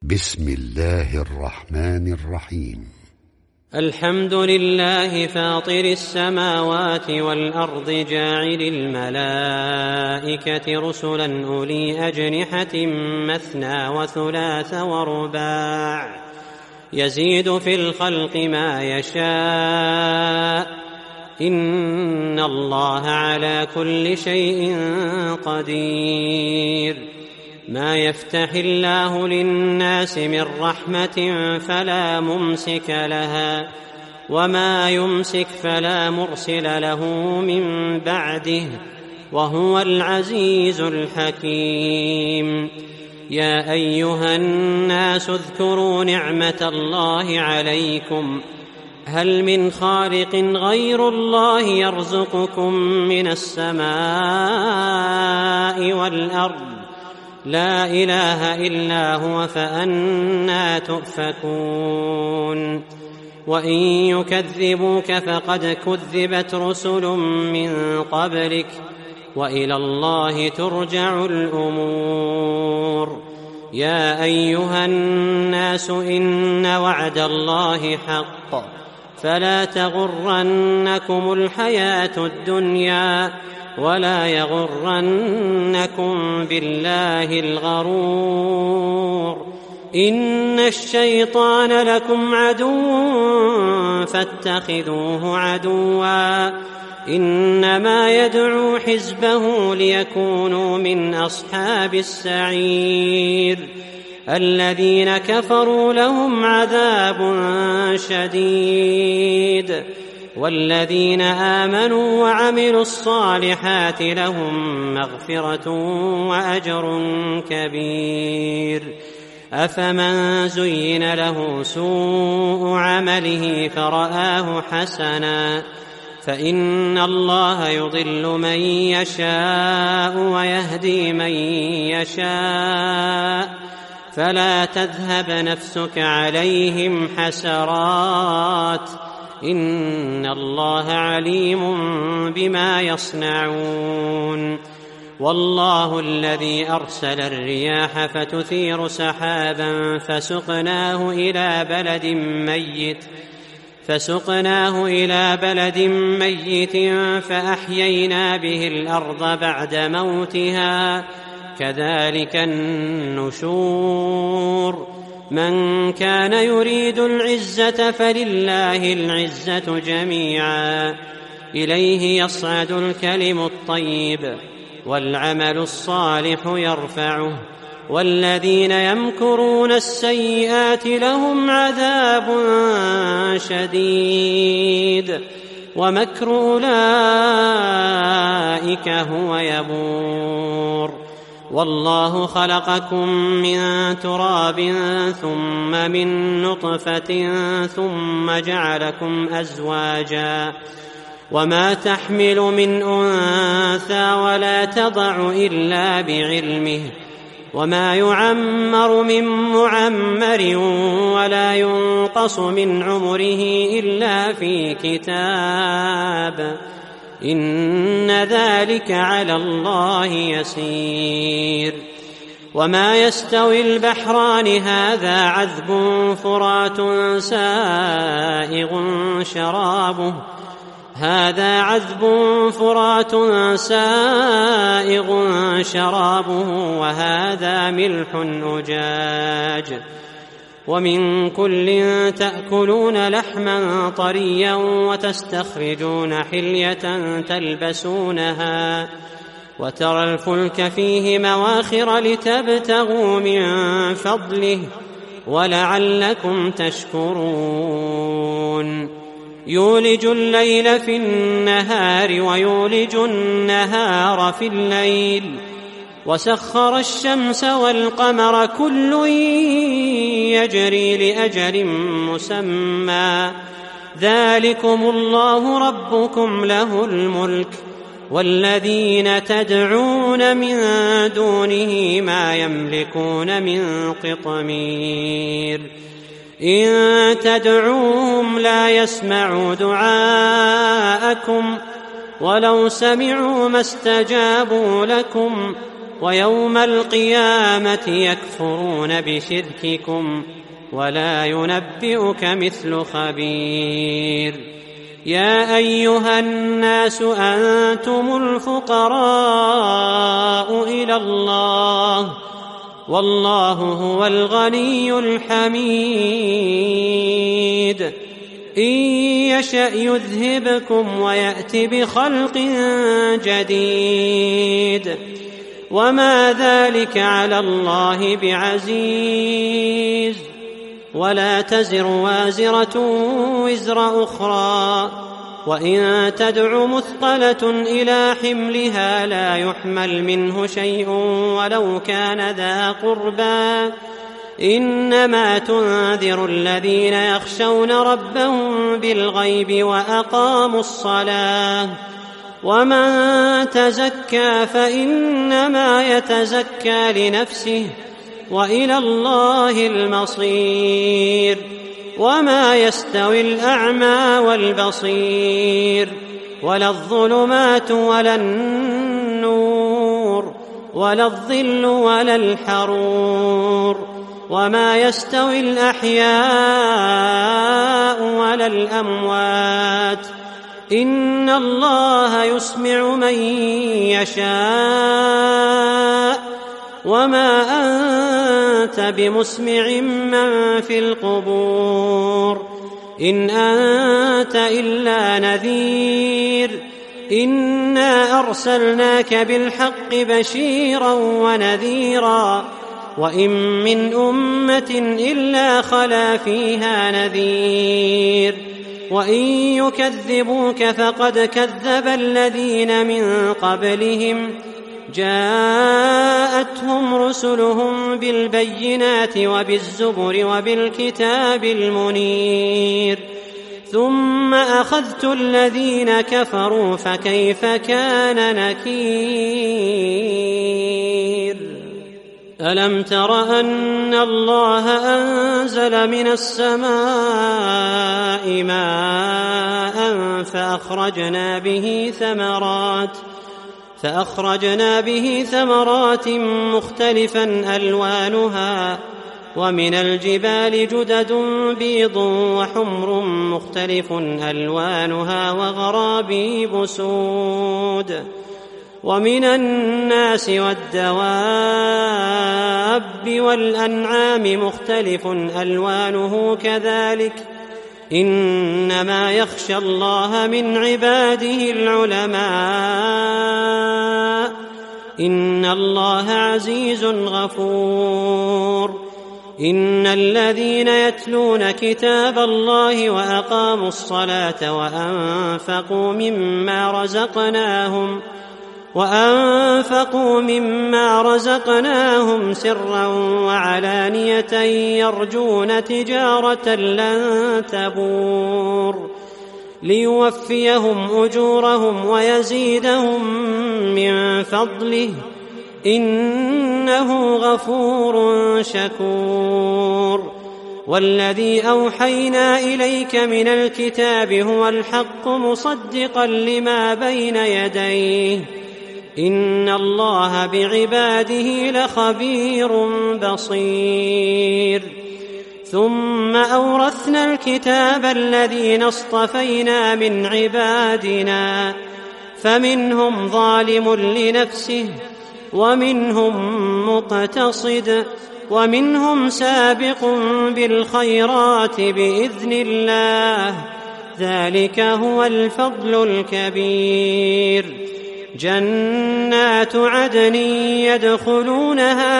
بسم الله الرحمن الرحيم. الحمد لله فاطر السماوات والأرض جاعل الملائكة رسلا أولي أجنحة مثنى وثلاث ورباع يزيد في الخلق ما يشاء إن الله على كل شيء قدير. ما يفتح الله للناس من رحمة فلا ممسك لها وما يمسك فلا مرسل له من بعده وهو العزيز الحكيم. يا أيها الناس اذكروا نعمة الله عليكم هل من خالق غير الله يرزقكم من السماء والأرض لا إله إلا هو فأنى تؤفكون. وإن يكذبوك فقد كذبت رسل من قبلك وإلى الله ترجع الأمور. يا أيها الناس إن وعد الله حق فلا تغرنكم الحياة الدنيا ولا يغرنكم بالله الغرور. إن الشيطان لكم عدو فاتخذوه عدوا إنما يدعو حزبه ليكونوا من أصحاب السعير. الذين كفروا لهم عذاب شديد والذين آمنوا وعملوا الصالحات لهم مغفرة وأجر كبير. أفمن زين له سوء عمله فرآه حسنا فإن الله يضل من يشاء ويهدي من يشاء فلا تذهب نفسك عليهم حسرات إن الله عليم بما يصنعون. والله الذي أرسل الرياح فتثير سحابا فسقناه إلى بلد ميت فأحيينا به الأرض بعد موتها كذلك النشور. من كان يريد العزة فلله العزة جميعا إليه يصعد الكلم الطيب والعمل الصالح يرفعه والذين يمكرون السيئات لهم عذاب شديد ومكر أولئك هو يبور. والله خلقكم من تراب ثم من نطفة ثم جعلكم أزواجا وما تحمل من أنثى ولا تضع إلا بعلمه وما يعمر من معمر ولا ينقص من عمره إلا في كتاب إن ذلك على الله يسير. وما يستوي البحران هذا عذب فرات سائغ شرابه وهذا ملح أجاج ومن كل تأكلون لحما طريا وتستخرجون حلية تلبسونها وترى الفلك فيه مواخر لتبتغوا من فضله ولعلكم تشكرون. يولج الليل في النهار ويولج النهار في الليل وسخر الشمس والقمر كل يجري لأجل مسمى ذلكم الله ربكم له الملك والذين تدعون من دونه ما يملكون من قطمير. إن تدعوهم لا يسمعوا دعاءكم ولو سمعوا ما استجابوا لكم ويوم القيامة يكفرون بشرككم ولا ينبئك مثل خبير. يا أيها الناس أنتم الفقراء إلى الله والله هو الغني الحميد. إن يشأ يذهبكم ويأت بخلق جديد وما ذلك على الله بعزيز. ولا تزر وازرة وزر أخرى وإن تدع مثقلة إلى حملها لا يحمل منه شيء ولو كان ذا قربى. إنما تنذر الذين يخشون ربهم بالغيب وأقاموا الصلاة. ومن تزكى فإنما يتزكى لنفسه وإلى الله المصير. وما يستوي الأعمى والبصير ولا الظلمات ولا النور ولا الظل ولا الحرور. وما يستوي الأحياء ولا الأموات. إن الله يسمع من يشاء وما أنت بمسمع من في القبور. إن أنت إلا نذير. إنا أرسلناك بالحق بشيرا ونذيرا وإن من أمة إلا خلا فيها نذير. وإن يكذبوك فقد كذب الذين من قبلهم جاءتهم رسلهم بالبينات وبالزبر وبالكتاب المنير. ثم أخذت الذين كفروا فكيف كان نكير. ألم تر أن الله أنزل من السماء ماء فأخرجنا به ثمرات مختلفا ألوانها ومن الجبال جدد بيض وحمر مختلف ألوانها وغرابيب سود. ومن الناس والدواب والأنعام مختلف ألوانه كذلك. إنما يخشى الله من عباده العلماء. إن الله عزيز غفور. إن الذين يتلون كتاب الله وأقاموا الصلاة وأنفقوا مما رزقناهم سرا وعلانية يرجون تجارة لن تبور ليوفيهم أجورهم ويزيدهم من فضله إنه غفور شكور. والذي أوحينا إليك من الكتاب هو الحق مصدقا لما بين يديه. إن الله بعباده لخبير بصير. ثم أورثنا الكتاب الذين اصطفينا من عبادنا فمنهم ظالم لنفسه ومنهم مقتصد ومنهم سابق بالخيرات بإذن الله. ذلك هو الفضل الكبير. جنات عدن يدخلونها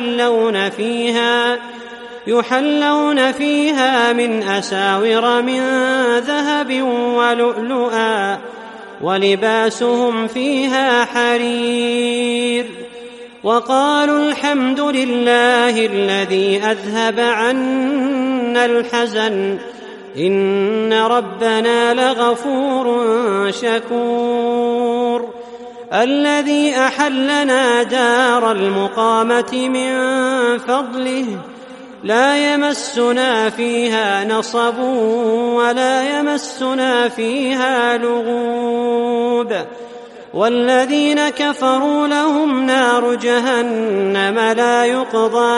يحلون فيها من أساور من ذهب ولؤلؤا ولباسهم فيها حرير. وقالوا الحمد لله الذي أذهب عنا الحزن إن ربنا لغفور شكور. الذي أحلنا دار المقامة من فضله لا يمسنا فيها نصب ولا يمسنا فيها لغوب. والذين كفروا لهم نار جهنم لا يقضى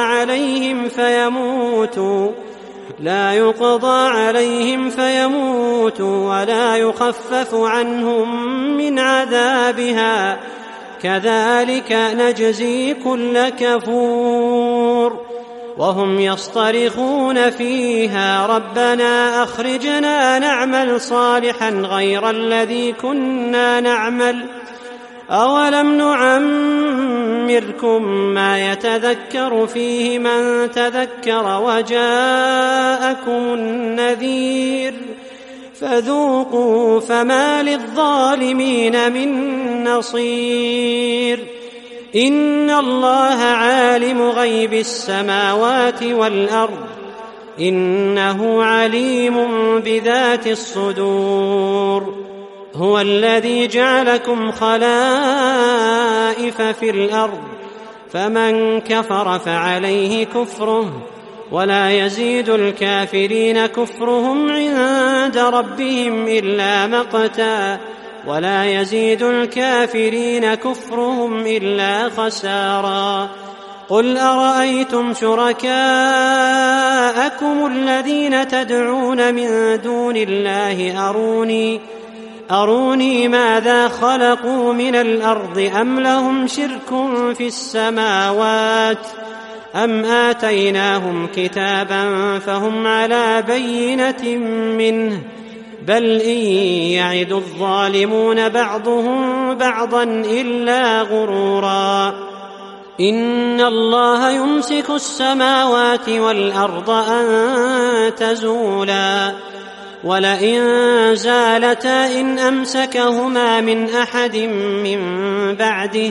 عليهم فيموتوا ولا يخفف عنهم من عذابها كذلك نجزي كل كفور. وهم يصطرخون فيها ربنا أخرجنا نعمل صالحا غير الذي كنا نعمل أولم نعمركم ما يتذكر فيه من تذكر وجاءكم النذير فذوقوا فما للظالمين من نصير. إن الله عالم غيب السماوات والأرض إنه عليم بذات الصدور. هو الذي جعلكم خلائف في الأرض فمن كفر فعليه كفره ولا يزيد الكافرين كفرهم عند ربهم إلا مقتا ولا يزيد الكافرين كفرهم إلا خسارا. قل أرأيتم شركاءكم الذين تدعون من دون الله أروني ماذا خلقوا من الأرض أم لهم شرك في السماوات أم آتيناهم كتابا فهم على بينة منه بل إن يعد الظالمون بعضهم بعضا إلا غرورا. إن الله يمسك السماوات والأرض أن تزولا ولئن زالتا إن أمسكهما من أحد من بعده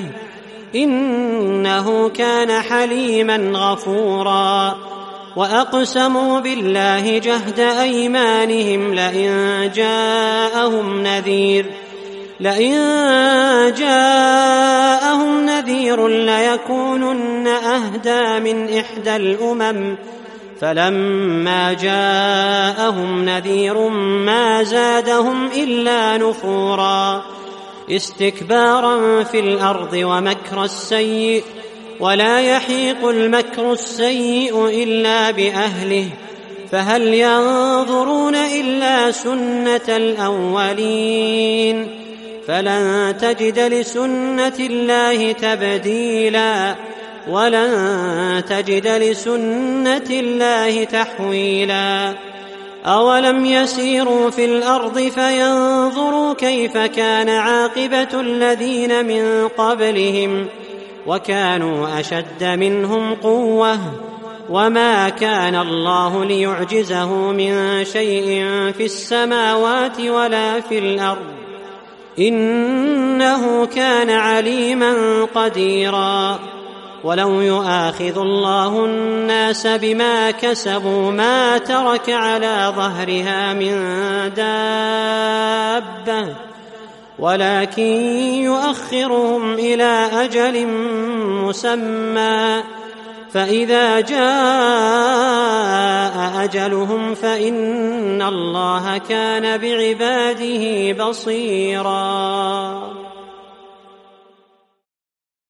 إنه كان حليما غفورا. وأقسموا بالله جهد أيمانهم لئن جاءهم نذير ليكونن أهدى من إحدى الأمم فلما جاءهم نذير ما زادهم إلا نفورا استكبارا في الأرض ومكر السيء ولا يحيق المكر السيء إلا بأهله فهل ينظرون إلا سنة الأولين فلن تجد لسنة الله تبديلا ولن تجد لسنة الله تحويلا. أولم يسيروا في الأرض فينظروا كيف كان عاقبة الذين من قبلهم وكانوا أشد منهم قوة وما كان الله ليعجزه من شيء في السماوات ولا في الأرض إنه كان عليما قديرا. ولو يؤاخذ الله الناس بما كسبوا ما ترك على ظهرها من دابة ولكن يؤخرهم إلى أجل مسمى فإذا جاء أجلهم فإن الله كان بعباده بصيرا.